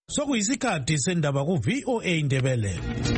Sokuyisikhathi sendaba ku VOA Indebele.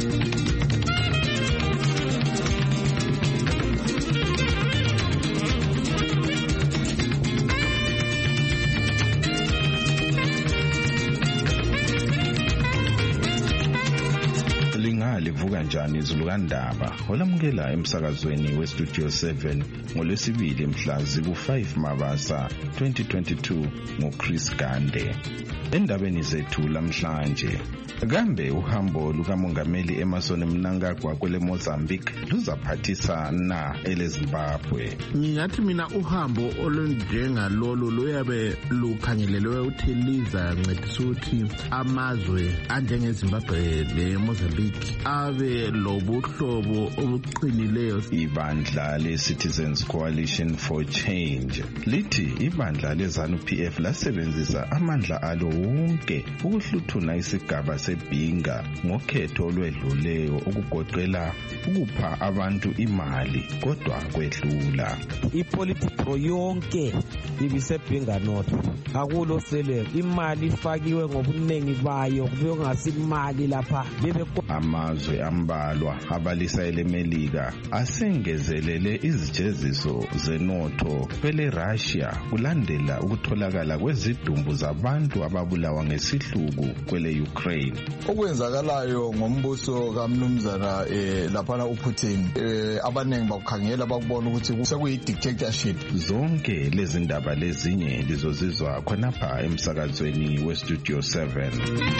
Livuka njani izulu kandaba olamukela emsakazweni weStudio 7 ngolwesibili mhla ziku-5 Mabasa 2022 ngoChris Gande. Endabeni zethu lamhlanje, kambe uhambo lukamongameli Emmerson Mnangagwa kwele Mozambique luzaphathisa na eleZimbabwe? Ngingathi mina uhambo olunjengalolu luyabe lukhangelelwe ukuthi lizancedisa ukuthi amazwe anjengeZimbabwe leMozambique abe lobuhlobo obuqinileyo. Ibandla le-Citizens Coalition for Change lithi ibandla leZANU-PF lasebenzisa amandla alo wonke ukuhluthuna isigaba sebhinga ngokhetho olwedluleyo okugoqela ukupha abantu imali kodwa kwedlula. Ipolitiko yonke ibisebhinga notho akulo sele imali ifakiwe ngobuningi bayo kube kungasimali lapha. Amazwe ambalwa abalisa elemelika asengezelele izijeziso zenotho kwele Russia kulandela ukutholakala kwezidumbu zabantu ababulawa ngesihluku kwele Ukraine. Okwenzakalayo ngombuso kaMnumzana laphana uPutin abanengi bakukhangela bakubona ukuthi sekuyi-dictatorship. Zonke lezi ndaba lezinye lizozizwa khonapha emsakazweni weStudio 7.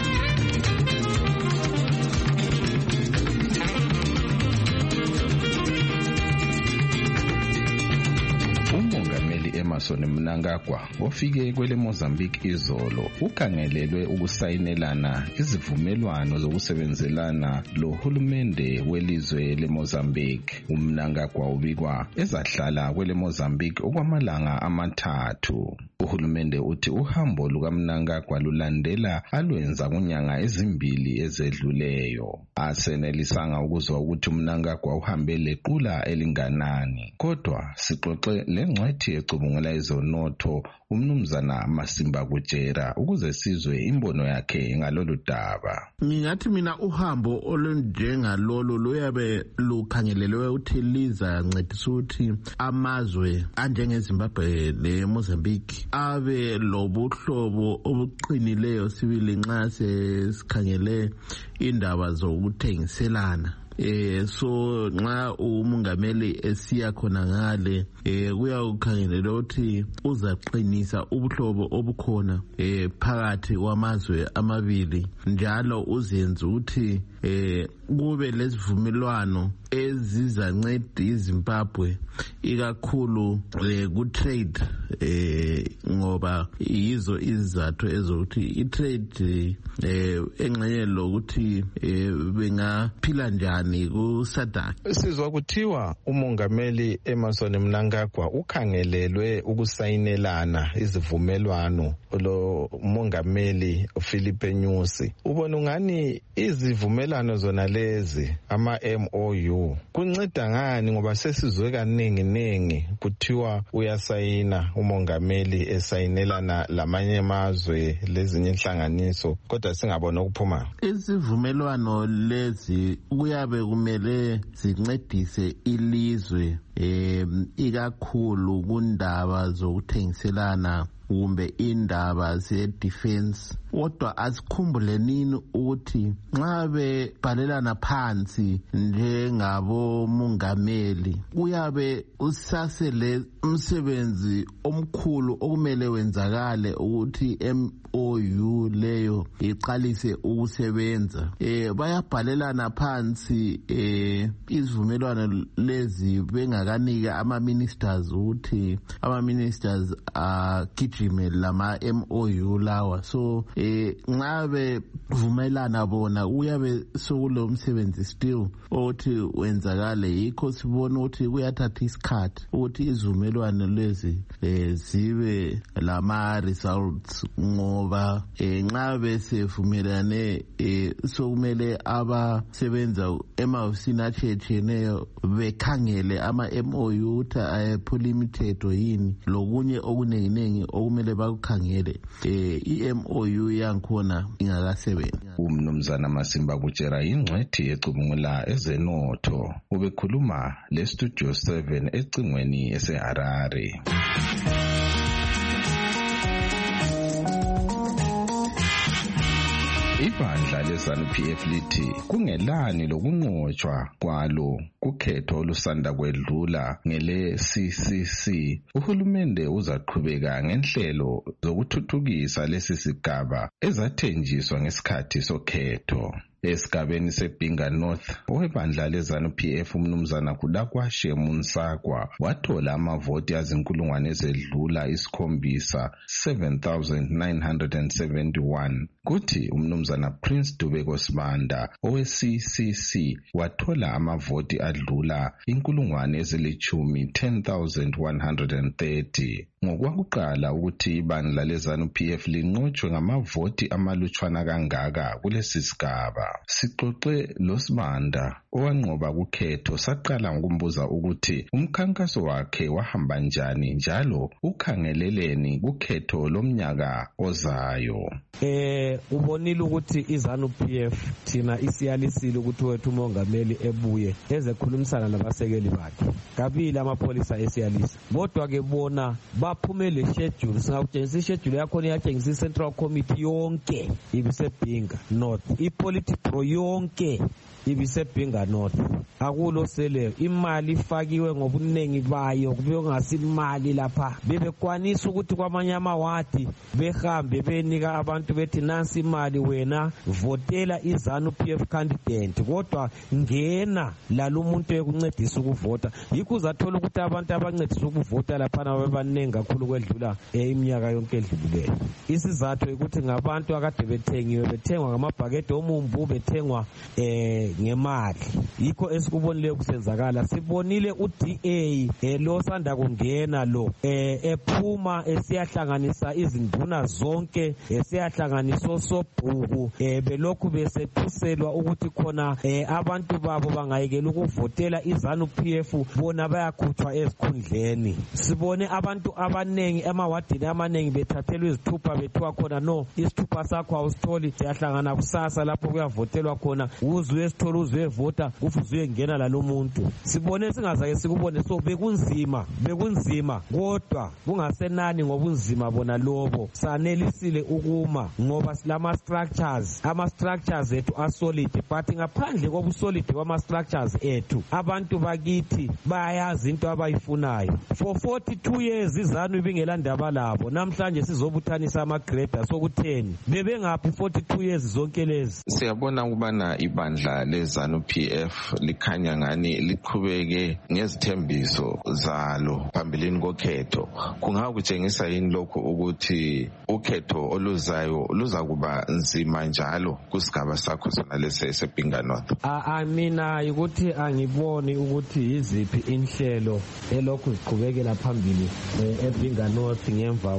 Emmerson Mnangagwa ofike kwele Mozambique izolo ukhangelelwe ukusayinelana izivumelwano zokusebenzelana lohulumende welizwe leMozambique. uMnangagwa ubikwa ezahlala kwele Mozambique okwamalanga amathathu. Uhulumende uthi uhambo lukaMnangagwa lulandela alwenza kunyanga ezimbili ezedluleyo. Asenelisanga ukuzwa ukuthi uMnangagwa uhambe lequla elinganani, kodwa sixoxe lengcwethi ecubungela izonotho uMnumzana Masimba Kutshera ukuze sizwe imbono yakhe ngalolu daba. Ngingathi mina uhambo olunjengalolu luyabe lukhangelelwe ukuthi lizancedisa ukuthi amazwe anjengeZimbabwe leMozambique abe lobuhlobo obuqinileyo sibili nxa sesikhangele indaba zokuthengiselana. So nxa umongameli esiya khona ngale kuyakhangelelwa ukuthi uzaqinisa ubuhlobo obukhona phakathi kwamazwe amabili, njalo uzenza ukuthi kube lezivumelwano ezizanceda iZimbabwe ikakhulu ku-trade ngoba yizo izizathu ezokuthi i-trade engxenye lokuthi bengaphila njani ku-SADC. Sizwa kuthiwa umongameli Emmerson Mnangagwa ukhangelelwe ukusayinelana izivumelwano lo mongameli Philippe Nyusi. Ubona ungani izivumelwano zona lezi ama-MOU kunceda ngani, ngoba sesizwe kaningi kuthiwa uyasayina umongameli esayinelana lamanye amazwe lezinye inhlanganiso kodwa singabona ukuphuma. Izivumelwano lezi kuyabe kumele zincedise ilizwe ikakhulu kundaba zokuthengiselana kumbe indaba ze-defense. Kodwa asikhumbuleni ukuthi nxa bebhalelana phansi njengabomongameli kuyabe usasele umsebenzi omkhulu okumele wenzakale ukuthi MOU leyo iqalise ukusebenza. Bayabhalelana phansi izivumelwano lezi bengakanika ama-ministers ukuthi ama-ministers agijime lama-MOU lawa. So nxa bevumelana bona kuyabe sokulo msebenzi still othi wenzakale. Yikho sibona ukuthi kuyathatha isikhathi ukuthi izivumelwano lezi zibe lama-results, ngoba nxa besevumelane sokumele abasebenza emahofisini atshiyeneyo bekhangele ama MOU ukuthi ayephula imithetho yini lokunye okunenginengi okumele bakukhangele i-MOU yankhona ingakasebenzi. Umnumzana Masimba Butshera ingcwethi ecubungula ezenotho ubekhuluma leStudio 7 ecingweni eseHarare. Ibandla leZANU-PF lithi kungelani lokunqotshwa kwalo kukhetho olusanda kwedlula ngele CCC. Uhulumende uzaqhubeka ngenhlelo zokuthuthukisa lesi sigaba ezathenjiswa ngesikhathi sokhetho. Esigabeni seBhinga North, owebandla leZANU-PF umnumzana Kudakwashe Munsakwa wathola amavoti azinkulungwane ezedlula 7,971. Kuthi umnumzana Prince Dubeko Sibanda owe-CCC wathola amavoti adlula 10,130. Ngokwakuqala ukuthi ibandla leZANU-PF linqotshwe ngamavoti amalutshwana kangaka kulesi sigaba. Sixoxe loSibanda owanqoba kukhetho saqala ngokumbuza ukuthi umkhankaso wakhe wahamba njani njalo ukhangeleleni kukhetho lomnyaka ozayo. Ubonile ukuthi iZANU-PF thina isiyalisile ukuthi wethu umongameli ebuye ezekhulumisana nabasekeli bakhe. Kabili amapholisa esiyalisa. Kodwa ke bona baphume le schedule, singakutshengisa ischedule yakho iyatshengisa iCentral Committee yonke ibiseBhinga North. Ipolitburo yonke ibiseBhinga North. Akulo sele imali ifakiwe ngobuningi bayo kube ngasimali lapha. Bebekwanisa ukuthi kwamanye amawadi behambe benika abantu bethi nansi imali wena votela iZANU-PF candidate, kodwa ngena lalumuntu ekuncedisa ukuvota. Yikho uzathola ukuthi abantu abancedisa ukuvota lapha babebaningi kakhulu kwedlula iminyaka yonke edlulileyo. Isizathu ukuthi ngabantu akade bethengwa ngamabhakede omumbu, bethengwa ngemali. Yikho esikubonile kusenzakala. Sibonile uDA lo sanda kungena lo ephuma esiyahlanganisa izinduna zonke, esiyahlanganisa osobhuku, belokhu besethuselwa ukuthi khona abantu babo bangayekela ukuvotela iZANU-PF, bona bayakhutshwa ezikhundleni. Sibone abantu abanengi emawadini amanengi bethathelwa izithupha bethiwa khona no, isithupha sakho awusitholi, siyahlangana kusasa lapho kuyavotelwa khona, uzwe esithola uzwe vota kufuze uyengena lalo muntu. Sibone singazake sikubone, so bekunzima kodwa kungasenani ngobunzima bona lobo. Sanelisile ukuma ngoba ama structures ethu asolid, but ngaphandle kobusolid kwama structures ethu abantu bakithi bayazi into abayifunayo. For 42 years iZANU ibingela ndaba labo. Namhlanje sizobuthanisa ama-grade sokutheni. Bebengaphi 42 years zonke lezi? Siyabona ukubana ibandla leZANU-PF likhanya ngani liqhubeke ngezithembiso zalo phambilini kokhetho. Kungakutshengisa yini lokho ukuthi ukhetho oluzayo luzakuba nzima njalo kusigaba sakho sona lesi eseBhinga North? Mina ukuthi angiboni ukuthi yiziphi inhlelo elokhu ziqhubekela phambili eBhinga North ngemva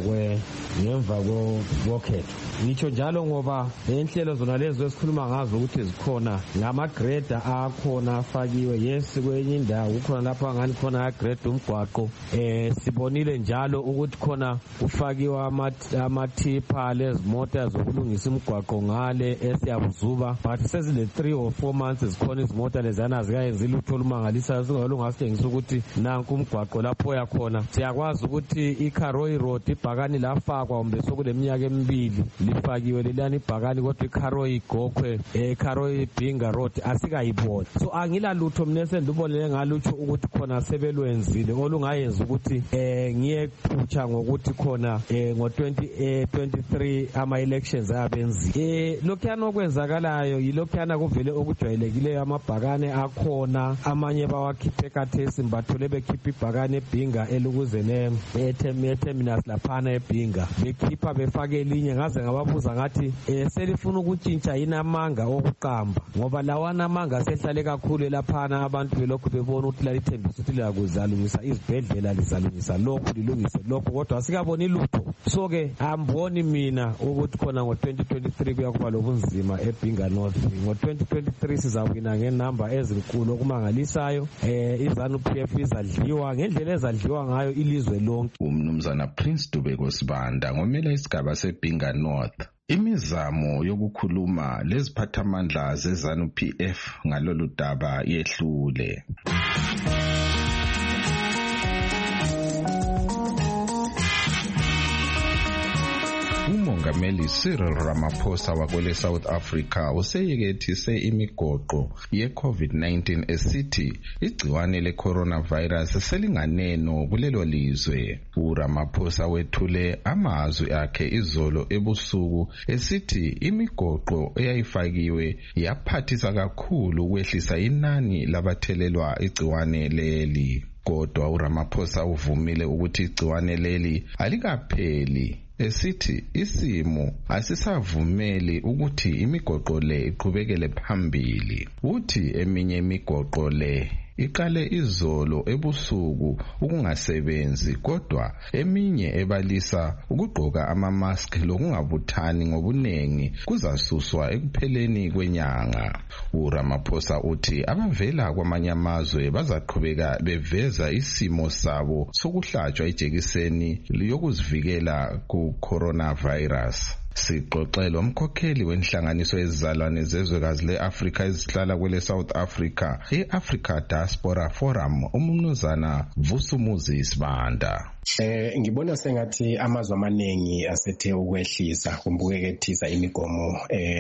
kokhetho. Ngitsho njalo ngoba inhlelo zona lezo esikhuluma ngazo ukuthi zikhona ngama-grade akhona afakiwe. Yes, kwenye indawo kukhona lapha ngani khona grade umgwaqo. Sibonile njalo ukuthi khona ufakiwe amathipa lezimota zokulungisa umgwaqo ngale esiyabuzuba, but sezile 3 or 4 months zikhona izimota lezana zikayenza ilutho olumangalisayo. Singalungasitshengisa ukuthi nanku umgwaqo lapho yakhona. Siyakwazi ukuthi iKaroi Road ibhakani lafakwa kumbe sokuleminyaka emibili lifakiwe lelani ibhakani, kodwa iKaroi Gokhwe Karoi Bhinga Road asikayiboni. So angila lutho mina sendibonele ngalutsho ukuthi khona sebelwenzile olungayenza ukuthi ngiyephutsha ngokuthi khona ngo-2023 ama-elections ayabenzi. Lokhuyana okwenzakalayo yilokhuyana kuvele okujwayelekileyo. Amabhakane akhona, amanye bawakhiphe kathesi, bathole bekhipha ibhakane eBhinga elukuze terminus laphana eBhinga, bekhipha befake elinye. Ngaze ngababuza ngathi selifuna ukutshintsha yini amanga okuqamba, ngoba lawana amanga sehlale kakhulu laphana. Abantu belokhu bebona ukuthi lalithembisa ukuthi liyakuzalungisa izibhedlela, lizalungisa lokhu lilungise lokhu, kodwa sikaboni lutho. so ke amboni mina ukuthi khona ngo-2023 kuyakuba lobunzima eBhinga North. Ngo-2023 sizawina ngenamba ezinkulu okumangalisayo. iZANU-PF izadliwa ngendlela ezadliwa ngayo ilizwe lonke. Umnumzana Prince Dubeko Sibanda ngomela isigaba seBhinga North. Imizamo yokukhuluma leziphathamandla zeZANU-PF ngalolu daba yehlule. uMongameli Cyril Ramaphosa wakwele South Africa useyekethise imigoqo ye-COVID-19 esithi igciwane le-coronavirus selinganeno kulelo lizwe. uRamaphosa wethule amazwi akhe izolo ebusuku esithi imigoqo eyayifakiwe yaphathisa kakhulu ukwehlisa inani labathelelwa igciwane leli. Kodwa uRamaphosa uvumile ukuthi igciwane leli alikapheli, esithi isimo asisavumeli ukuthi imigoqo le iqhubekele phambili. Uthi eminye imigoqo le iqale izolo ebusuku ukungasebenzi, kodwa eminye ebalisa ukugqoka ama-mask lokungabuthani ngobunengi kuzasuswa ekupheleni kwenyanga. uRamaphosa uthi abavela kwamanye amazwe bazaqhubeka beveza isimo sabo sokuhlatshwa ijekiseni yokuzivikela ku-coronavirus. Sixoxela umkhokheli wenhlanganiso yezizalwane zezwekazi le-Afrika ezihlala kwele South Africa, i-Africa Diaspora Forum, umnumzana Vusumuzi Sibanda. Ngibona sengathi amazwe amaningi asethe ukwehlisa kumbukekethisa imigomo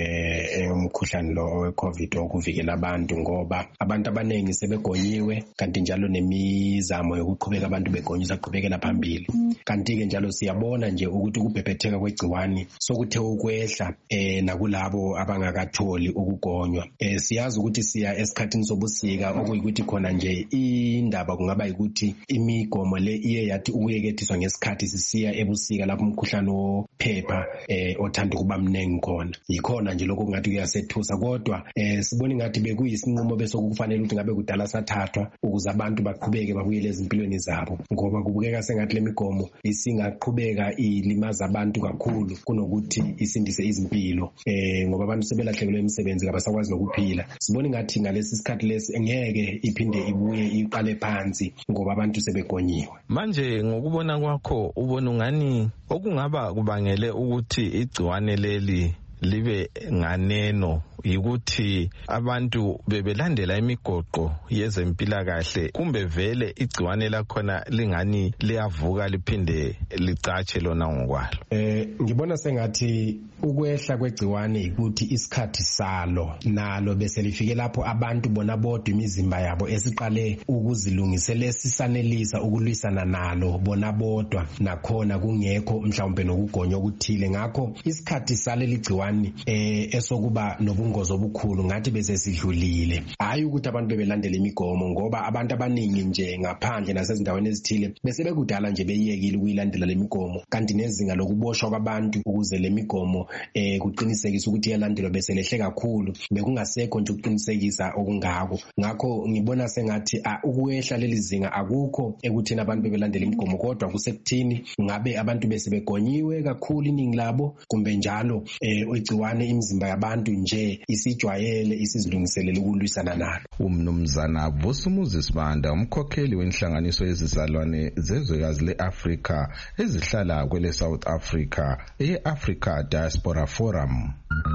umkhuhlane lo we-COVID okuvikela abantu, ngoba abantu abaningi sebegonyiwe, kanti njalo nemizamo yokuqhubeka abantu begonyisa qhubekela phambili. Kanti ke njalo siyabona nje ukuthi ukubhebhetheka kwegciwani sokuthe ukwehla nakulabo abangakatholi ukugonywa. Siyazi ukuthi siya esikhathini sobusika okuyikuthi khona nje indaba kungaba ukuthi imigomo le iye yathi ukuyekethiswa ngesikhathi sisiya ebusika lapho umkhuhlane wophepha othanda ukuba mningi khona. Yikhona nje lokho kungathi kuyasethusa, kodwa sibona ngathi bekuyisinqumo besokufanele ukuthi ngabe kudala sathathwa ukuze abantu baqhubeke babuyele ezimpilweni zabo, ngoba kubukeka sengathi lemigomo isingaqhubeka ilimaza abantu kakhulu kunokuthi isindise izimpilo, ngoba abantu sebelahlekelwe imisebenzi kabasakwazi nokuphila. Sibona ngathi ngalesi sikhathi lesi ngeke iphinde ibuye iqale phansi ngoba abantu sebegonyiwe. Manje ngokubona kwakho ubona ungani okungaba kubangele ukuthi igciwane leli libe nganeno yikuthi abantu bebelandela imigoqo yezempilakahle, kumbe vele igciwane lakhona lingani liyavuka liphinde licatshe lona ngokwalo? Ngibona sengathi ukwehla kwegciwane ukuthi isikhathi salo nalo bese lifike lapho abantu bona bodwa imizimba yabo esiqale ukuzilungisela sisanelisa ukulwisana nalo bona bodwa, nakhona kungekho mhlawumbe nokugonywa okuthile. Ngakho isikhathi sale ligciwane esokuba nobungozi obukhulu ngathi bese sidlulile. Hayi ukuthi abantu bebelandela imigomo, ngoba abantu abaningi nje ngaphandle nasezindaweni ezithile bese bekudala nje beyiyekile ukuyilandela lemigomo, kanti nezinga lokuboshwa kwabantu ukuze lemigomo kuqinisekisa ukuthi iyalandelwa bese lehle kakhulu, bekungasekho nje ukuqinisekisa okungako. Ngakho ngibona sengathi ukwehla leli zinga akukho ekuthini abantu bebelandela imigomo, kodwa kusekuthini ngabe abantu bese begonyiwe kakhulu iningi labo, kumbe njalo igciwane imizimba yabantu nje isijwayele isizilungiselele ukulwisana nalo. Umnumzana Vusumuzi Sibanda, umkhokheli wenhlanganiso yezizalwane zezwekazi le-Afrika ezihlala kwele South Africa, i-Africa Diaspora Forum.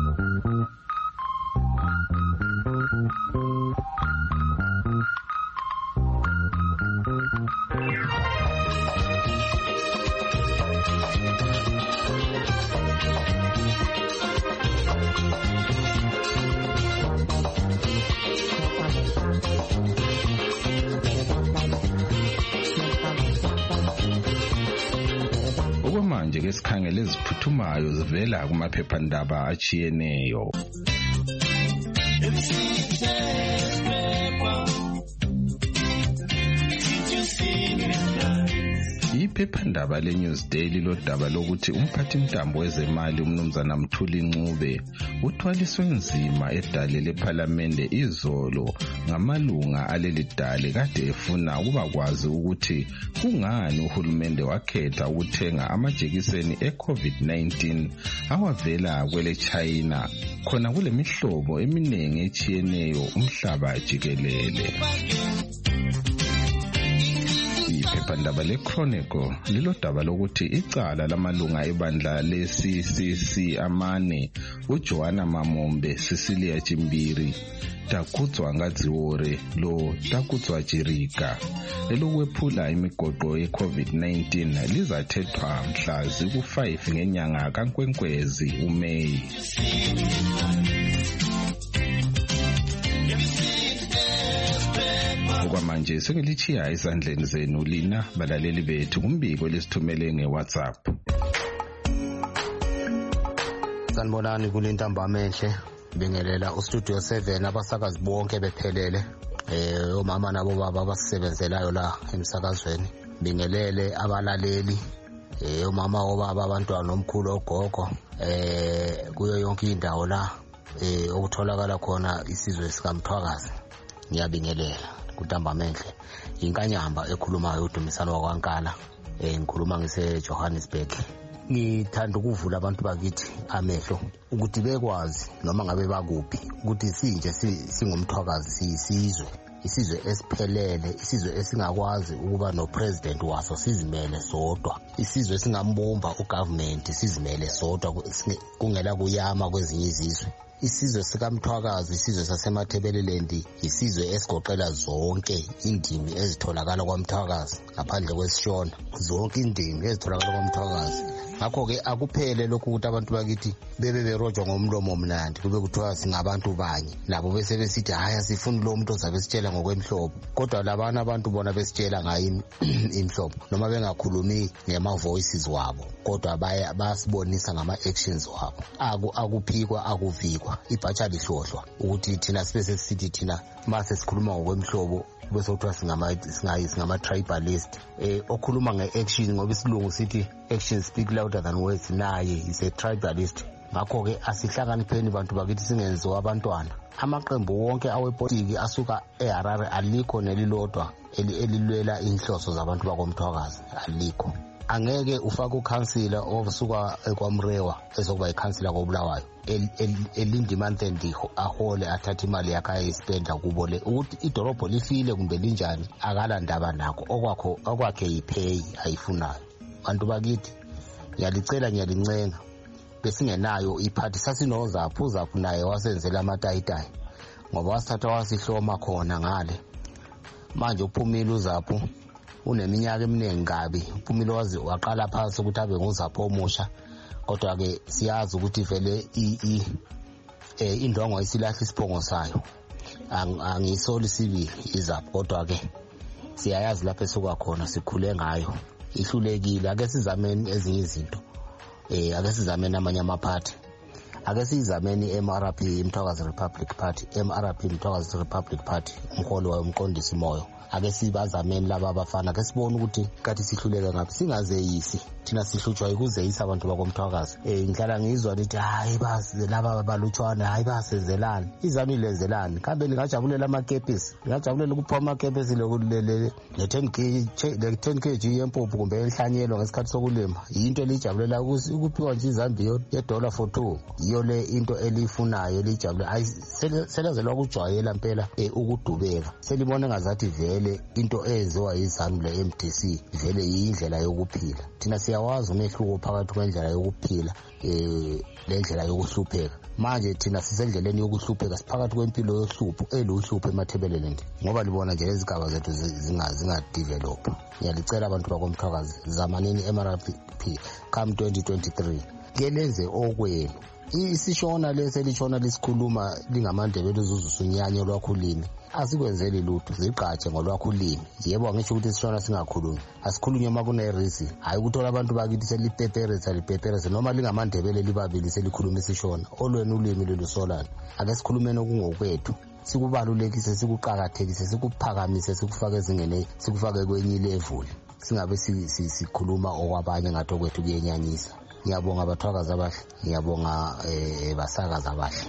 Okwamanje ke sikhangele eziphuthumayo zivela kumaphephandaba achiyeneyo. iphephandaba leNews Daily lodaba lokuthi umphathimtambo wezemali umnumzana Mthuli Ncube uthwaliswe nzima edale lephalamende izolo ngamalunga aleli dale kade efuna ukuba kwazi ukuthi kungani uhulumende wakhetha ukuthenga amajekiseni e-COVID-19 awavela kwele China khona kule mihlobo eminingi etshiyeneyo umhlaba jikelele. Iphephandaba leChronicle lilodaba lokuthi icala lamalunga ebandla le-CCC amane uJohana Mamombe, Cecilia Chimbiri, Takutswa Ngadziore lo Takutswa Jirika elokwephula imigoqo ye-COVID-19 lizathethwa mhla ziku-5 ngenyanga kaNkwenkwezi uMeyi. Okwamanje sengilichiya esandleni zenu lina balaleli bethu kumbiko lesithumele ngeWhatsApp. Sanibonani kule ntambama enhle bingelela uStudio 7 abasakazi bonke bephelele omama nabo baba abasebenzelayo la emsakazweni bingelele abalaleli omama obaba abantwana nomkhulu ogogo kuyo yonke indawo la okutholakala khona isizwe sikaMthwakazi. Ngiyabingelela kuntambama enhle inkanyamba ekhulumayo uDumisani wakwaNkala ngikhuluma ngise Johannesburg. Ngithanda ukuvula abantu bakithi amehlo ukuthi bekwazi noma ngabe bakuphi ukuthi sinje singumthwakazi isizwe esiphelele, isizwe esingakwazi ukuba no president waso sizimele sodwa, isizwe esingambumba ugovernment sizimele sodwa kungela kuyama kwezinye izizwe. Isizwe sikaMthwakazi, isizwe saseMathebeleland, isizwe esigoqela zonke indimi ezitholakala kwaMthwakazi ngaphandle kwesishona, zonke indimi ezitholakala kwaMthwakazi. Ngakho-ke akuphele lokhu ukuthi abantu bakithi bebe berojwa ngomlomo omnandi kube kuthiwa singabantu banye nabo bese besithi hayi asifuni lo muntu ozabe sitshela ngokwemhlobo, kodwa labana abantu bona besitshela ngayo imhlobo noma bengakhulumi ngema-voices wabo kodwa bayasibonisa ngama-actions wabo. Akuphikwa akuvikwa ibhatsha lihlohlwa ukuthi thina sibe sesithi thina mase sikhuluma ngokwemhlobo bese kuthiwa singama-tribalist okhuluma nge-action ngoba isilungu sithi action speak louder than words, naye is a tribalist. Ngakho-ke asihlakanipheni bantu bakithi singenziwa abantwana. Amaqembu wonke awepolitiki asuka eHarare alikho nelilodwa elilwela inhloso zabantu bakoMthwakazi, alikho. Angeke ufake ukhansila osuka kwaMrewa ezokuba ikhansila koBulawayo elinde imantendi ahole athathe imali yakhe ayispenda kubo le ukuthi idolobho lifile kumbe linjani akalandaba nakho okwakhe yipay ayifunayo. Bantu bakithi ngiyalicela ngiyalincenga besingenayo iphathi sasinozaphu naye wasenzela amatayitayi ngoba wasithatha wasihloma khona ngale. Manje uphumile uzaphu uneminyaka eminingi kabi, uphumile waqala phansi ukuthi abe nguzapho omusha, kodwa-ke siyazi ukuthi vele indongo isilahla isiphongo sayo, angisoli sibili izapho, kodwa-ke siyayazi lapho esuka khona sikhule ngayo, ihlulekile. Ake sizameni ezinye izinto, ake sizameni amanye amaphathi, ake sizameni MRP Mthwakazi Republic Party, MRP Mthwakazi Republic Party, umholi wayo umqondisi Moyo. Ake sibazameni laba abafana ke sibone ukuthi kathi sihluleka ngaphi, singazeyisi thina sihlutshwa ukuzeyisa abantu bakoMthwakazi. Ngihlala ngizwa lithi hayi basi laba balutshwana, hayi basenzelani, izami lenzelani. Kambe ningajabulela amakepisi, ningajabulela ukuphuma amakepisi le 10 kg yempuphu kumbe enhlanyelo ngesikhathi sokulima, into elijabulela ukuphiwa nje izambi $1 for 2, iyo le into elifunayo elijabule. Ayi selazelwa ukujwayela impela ukudubeka, selibona ngazathi vele into eyenziwa yizanu le MDC vele yindlela yokuphila. Thina siyawazi umehluko phakathi kwendlela yokuphila lendlela yokuhlupheka. Manje thina sisendleleni yokuhlupheka, siphakathi kwempilo yohlupho eluhlupho eMathebeleland ngoba libona nje lezigaba zethu zingadevelop. Ngiyalicela abantu bakoMthwakazi, zamanini MRP come 2023 kelenze okwenu. Isishona leselitshona lisikhuluma lingamandebele uzuzusunyanya lwakhulini, asikwenzeli lutho, ziqhatshe ngolwakhulini. Yebo angisho ukuthi sishona singakhulumi, asikhulunywe uma kunereason, hayi ukuthola abantu bakithi selipepereza noma lingamandebele libabili selikhuluma isishona. Olwenu ulimi lelusolana, ake sikhulumeni okungokwethu, sikubalulekise, sikuqakathekise, sikuphakamise, sikufake ezingene, sikufake kwenye ilevuli. singabe sikhuluma okwabanye ngathi okwethu kuyenyanyisa. Ngiyabonga abathwakazi abahle, ngiyabonga basakazi abahle.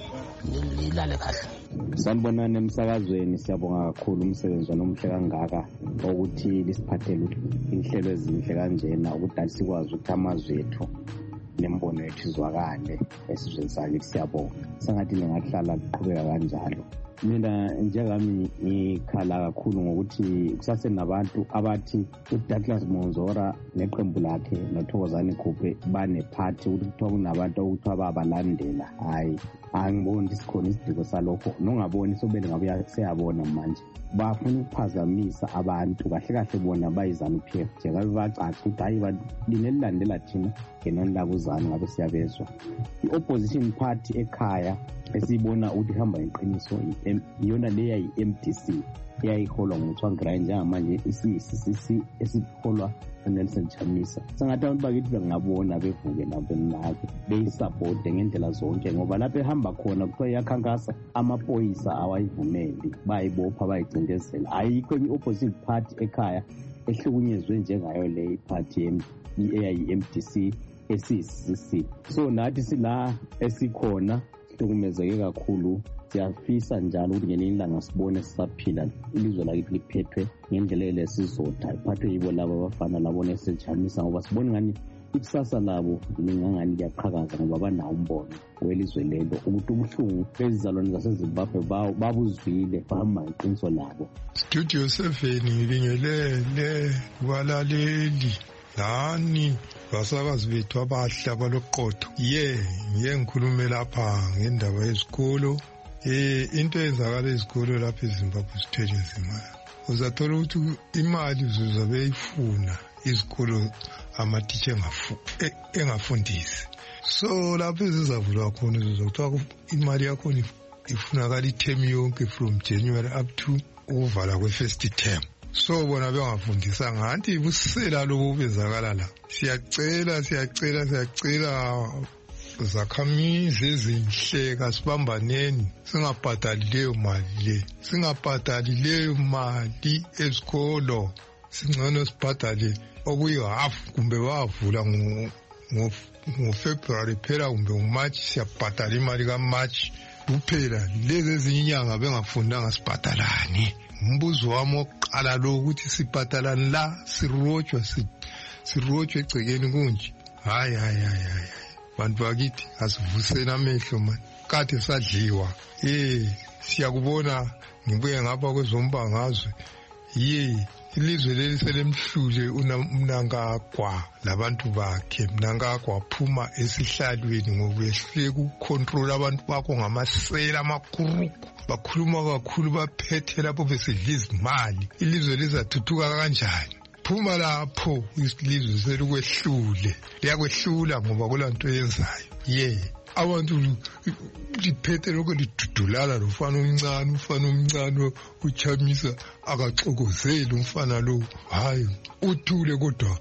Nilale kahle. Sanibonani emsakazweni, siyabonga kakhulu umsebenzi omuhle kangaka ukuthi lisiphathele inhlelo ezinhle kanjena ukuthi sikwazi ukuthi amazwi ethu nembono yethu izwakale esizweni sakithi. Siyabonga, sengathi ningahlala liqhubeka kanjalo. Mina njengami ngikhala kakhulu ngokuthi kusasenabantu abathi uDouglas Monzora neqembu lakhe noThokozani Khuphe banephathi ukuthi kuthiwa kunabantu okuthiwa babalandela. Hayi, angiboni sikhona isidingo salokho, nongaboni sobele ngabe seyabona manje bafuna ukuphazamisa abantu kahle kahle bona bayizanu-PF njengabe bacaca ukuthi hayi linelilandela thina ngenani lakuzanu ngabe siyabezwa. I-opposition party ekhaya esiyibona ukuthi ihamba ngeqiniso iyona leya yi-MDC eyayiholwa nguThwangirayi njengamanje isi-CCC esiholwa uNelson Chamisa. Sengathi abantu bakithi bengabona bevuke nabo nabo beyisapothe ngendlela zonke, ngoba lapho ehamba khona kuthiwa iyakhankasa amaphoyisa awayivumeli, bayibopha bayicindezela. Ayikho enye i-opposition party ekhaya ehlukunyezwe njengayo le iphathi eyayi-MDC esiyi-CCC. So nathi sila esikhona hlukumezeke kakhulu. Siyafisa njalo ukuthi ngelinye ilanga sibone sisaphila ilizwe lakithi liphethwe ngendlela elesizotha, iphathwe yibo labo abafana labo Nelson Chamisa, ngoba sibone ngani ikusasa labo lingangani liyaqhakaza ngoba banawo umbono welizwe lelo ukuthi ubuhlungu bezizalwane zaseZimbabwe babuzwile, bahamba iqiniso labo. Studio 7 ngibingelele kubalaleli lani basakazi bethu abahle abaloqotho. Ngiye ngikhulume lapha ngendaba yezikolo. Into eyenzakala ezikolo lapha eZimbabwe sithwele nzima. Uzathola ukuthi imali uzobe ifuna izikolo amatitsha engafundisi. So lapho ezizavulwa khona uzothola imali yakho ifunakala ithemu yonke from January up to ukuvala kwe-first term. So bona bengafundisa ngathi busela lobo benzakala la. Siyacela zakhamizi ezinhle kasibambaneni singabhadali leyo mali ezikolo, singcono sibhadale okuyi-half kumbe bavula ngoFebruary phela kumbe nguMarch, siyabhadala imali kaMarch kuphela. Lezi ezinye inyanga bengafundanga sibhadalani. Umbuzo wami oqala lo ukuthi sibhadalani la, sirotshwa egcekeni kunje. Hayi bantu bakithi asivuseni amehlo man, kade sadliwa. Siyakubona ngibuye ngapha kwezombangazwe. Ilizwe leli selemhlule uMnangagwa labantu bakhe. Mnangagwa waphuma esihlalweni ngokwehluleka ukucontrol abantu bakho ngamasela amakuruku. Bakhuluma kakhulu baphethe lapho besidla izimali. Ilizwe lizathuthuka kanjani? Phuma lapho ilizwe selikwehlule, liyakwehlula ngoba kulanto yenzayo. Abantu liphethe lokho lidudulala lofana omncane uChamisa akaxokozeli umfana lo. Hayi uthule kodwa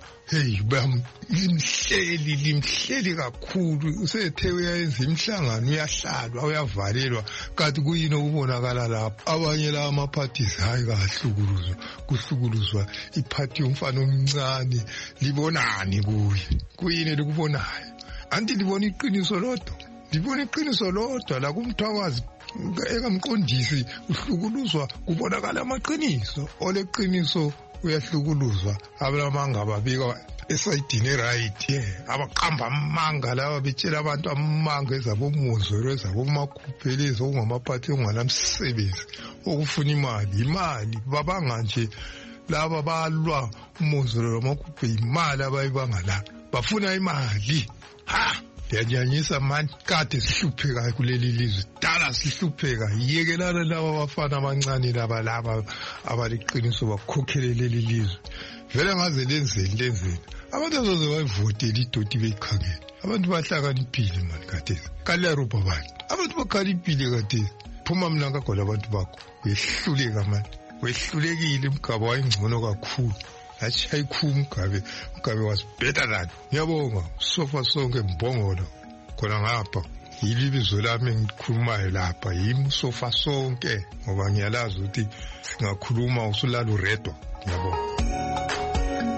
limhleli kakhulu. Usethe uyayenza imihlangano, uyahlalwa, uyavalelwa, kanti kuyini okubonakala lapho? Abanye la ama-parties hayi kuhlukuluzwa iphathi yomfana omncane. Libonani kuyini likubonayo? Anti libona iqiniso lodwa la kumthwakazi ekamqondisi uhlukuluzwa kubonakala amaqiniso. Oleqiniso uyahlukuluzwa. Abamanga babika esayidini right, abaqamba amanga laba betshela abantu amanga ezabomozoro ezabomakhuphelezo okungamaphathi ongalamsebenzi okufuna imali. Babanga nje laba balwa umozoro lamakhuphe imali abayibanga la, bafuna imali. Ndiyanyanyisa mani, kade sihlupheka kuleli lizwe, dala sihlupheka. Yekelana laba abafana abancane laba abaliqiniso bakhokhele leli lizwe. Vele ngaze lenzeni abantu azoze bayivotele idoti beyikhangele. Abantu bahlakaniphile mani kade. Kalaruba bani abantu bakhaliphile kade. Phuma Mnangagwa labantu bakho, wehluleka mani, wehlulekile. Mgaba wayingcono kakhulu. Umgabe was better than. Ngiyabonga sofa sonke mbongolo khona ngapha. Yilibizo lami engikhulumayo lapha yimsofa sonke, ngoba ngiyalazi ukuthi singakhuluma usulala uredwa. Ngiyabonga.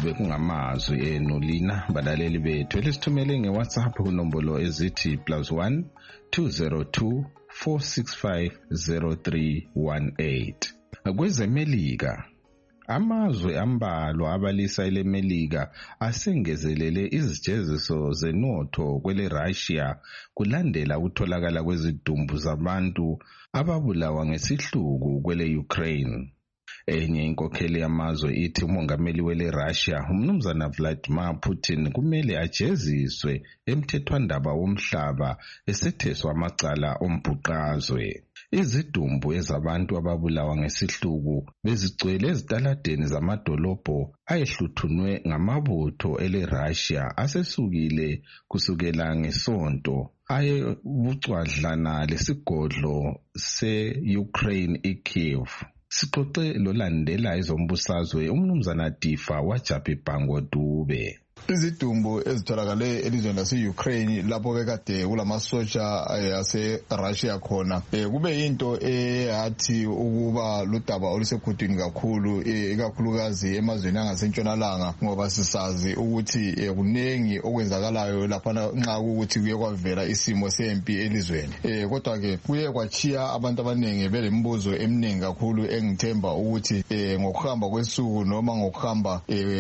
bekungamazwi enu lina balaleli bethu elisithumele ngeWhatsApp kunombolo ezithi +1 202 465 0318. Kwezemelika, amazwe ambalwa abalisa elemelika asengezelele izijeziso zenotho kwele Russia kulandela ukutholakala kwezidumbu zabantu ababulawa ngesihluku kwele Ukraine. Enye inkokheli yamazwe ithi umongameli wele Russia umnumzana Vladimir Putin kumele ajeziswe emthethwandaba womhlaba esetheswa amacala ombhuqazwe. Izidumbu ezabantu ababulawa ngesihluku bezigcwele ezitaladeni zamadolobho ayehluthunwe ngamabutho ele Russia asesukile kusukela ngesonto aye bucwadlana lesigodlo se-Ukraine iKyiv. Sixoxe lolandela izombusazwe umnumzana Difa waJapi Bhango Dube. Izidumbu ezitholakale elizweni lase-Ukraine lapho bekade kulamasotsha ase-Russia khona kube yinto eyathi ukuba ludaba olusekhudini kakhulu ikakhulukazi emazweni angasentshonalanga ngoba sisazi ukuthi kunengi okwenzakalayo laphana nxa ukuthi kuye kwavela isimo sempi elizweni kodwa ke kuye kwachiya abantu abaningi belembuzo eminingi kakhulu engithemba ukuthi ngokuhamba kwesuku noma ngokuhamba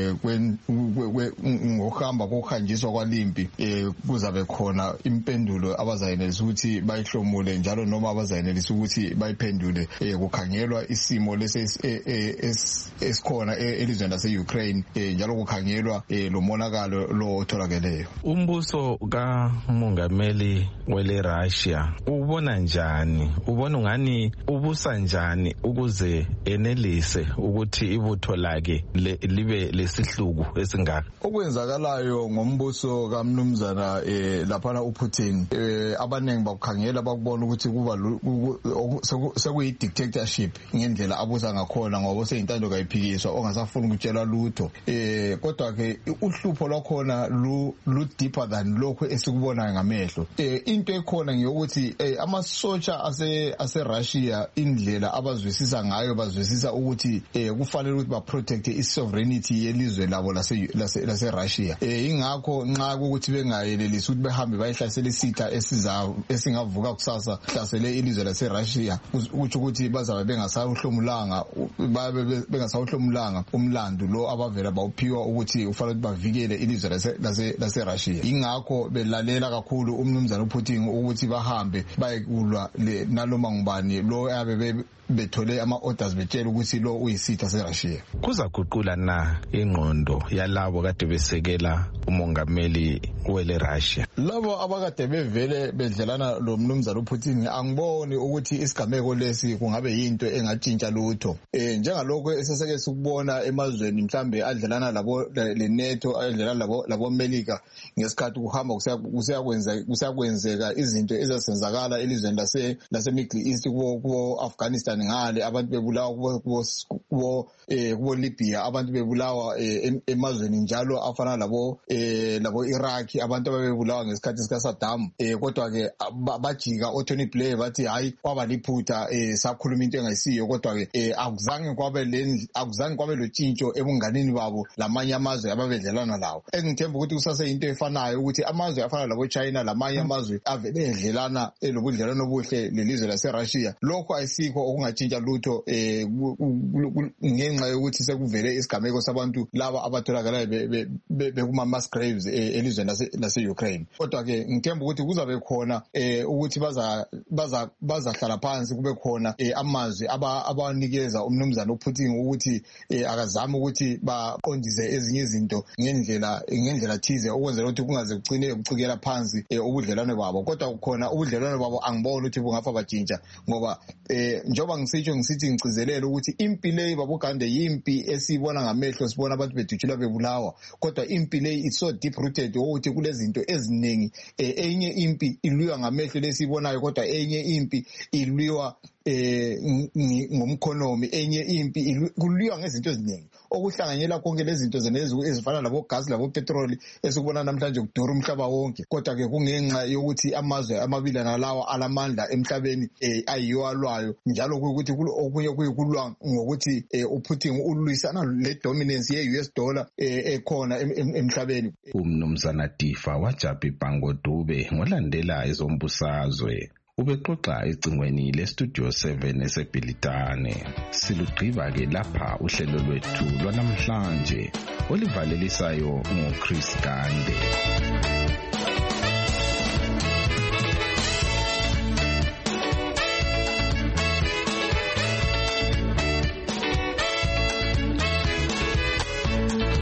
ngokuhamba kokuhanjiswa kwalimpi kuzabe khona impendulo abazayenelisa ukuthi bayihlomule njalo noma abazayenelisa ukuthi bayiphendule kukhangelwa isimo esikhona elizweni lase-Ukraine njalo kukhangelwa lo monakalo lo otholakeleyo. Umbuso kamongameli wele Russia ubona njani? Ubona ungani ubusa njani ukuze enelise ukuthi ibutho lakhe libe lesihluku esingaka? Okwenzakalayo ngombuso kamnumzana laphana uPutin abanengi bakukhangela bakubona ukuthi kuba sekuyi dictatorship ngendlela abusa ngakhona ngoba seyintando kayiphikiswa ongasafuni ukutshelwa lutho kodwa ke uhlupho lwakhona lu deeper than lokho esikubonayo ngamehlo. Into ekhona ngiyokuthi amasotsha ase Russia indlela abazwisisa ngayo bazwisisa ukuthi kufanele ukuthi ba protect i-sovereignty yelizwe labo lase Russia. Ingakho nxa ukuthi bengayelelisi ukuthi behambe bayihlasela isitha esingavuka kusasa hlasele ilizwe lase Russia ukuthi bazabe bengasawuhlomulanga umlando lo abavela bawuphiwa ukuthi ufanele bavikele ilizwe lase Russia. Ingakho belalela kakhulu umnumzana uPutin ukuthi bahambe bayekulwa naloma ngubani lo yabe bethole ama-orders betshela ukuthi lo uyisitha se-Russia. Kuzaguqula na ingqondo yalabo kade besekela umongameli wele Russia? Labo abakade bevele bedlelana lo mnumzana uPutin angiboni ukuthi isigameko lesi kungabe yinto engatshintsha lutho. Njengalokho eseseke sikubona emazweni mhlambe adlelana labo le-NATO adlelana labo America ngesikhathi kuhamba kusakwenzeka izinto ezasenzakala elizweni lase Middle East kubo Afghanistan ngale abantu bebulawa kubo Libya abantu bebulawa emazweni njalo afana labo Iraq abantu ababebulawa ngesikhathi sika Saddam kodwa ke bajika oTony Blair bathi hayi kwaba liphutha sakhuluma into engayisiyo kodwa ke akuzange kwabe lotshintsho ebunganini babo lamanye amazwe ababedlelana lawo. Engithemba ukuthi kusase into efanayo ukuthi amazwe afana labo China lamanye amazwe avele edlelana elobudlelano obuhle lelizwe lase Russia lokho ayisikho okungatshintsha lutho ngenxa yokuthi sekuvele isigameko sabantu laba abatholakala bekuma mass graves elizweni lase-Ukraine. Kodwa ke ngithemba ukuthi kuzabe khona ukuthi bazahlala phansi kube khona amazwi abanikeza umnumzana uPutin ukuthi akazama ukuthi baqondise ezinye izinto ngendlela thize ukwenzela ukuthi kungaze kucine kucikela phansi ubudlelwane babo. Kodwa khona ubudlelwane babo angiboni ukuthi bungafa batshintsha ngoba njoba ngisithi ngicizelele ukuthi impi le babugande yimpi esibona ngamehlo sibona abantu bedutshula bebulawa kodwa impi le it's so deep rooted ukuthi kulezinto eziningi enye impi ilwiwa ngamehlo lesibonayo kodwa enye impi ilwiwa ngomkhonomi enye impi kulwiwa ngezinto eziningi okuhlanganyela konke lezi zinto ezifana labo gas labo petrol esikubona namhlanje kudura umhlaba wonke, kodwa ke kungenxa yokuthi amazwe amabili nalawa alamandla emhlabeni ayiyo alwayo, njalo ukuthi okunye kuyikulwa ngokuthi uPutin ulwisana le dominance ye-US dollar ekhona emhlabeni. Umnumzana Tifa waJabi Bhangodube ngolandela ezombusazwe ubexoxa ecingweni lestudio 7 eseBhilitane. Silugqiba ke lapha uhlelo lwethu lwanamhlanje olivalelisayo ngoChris Gande.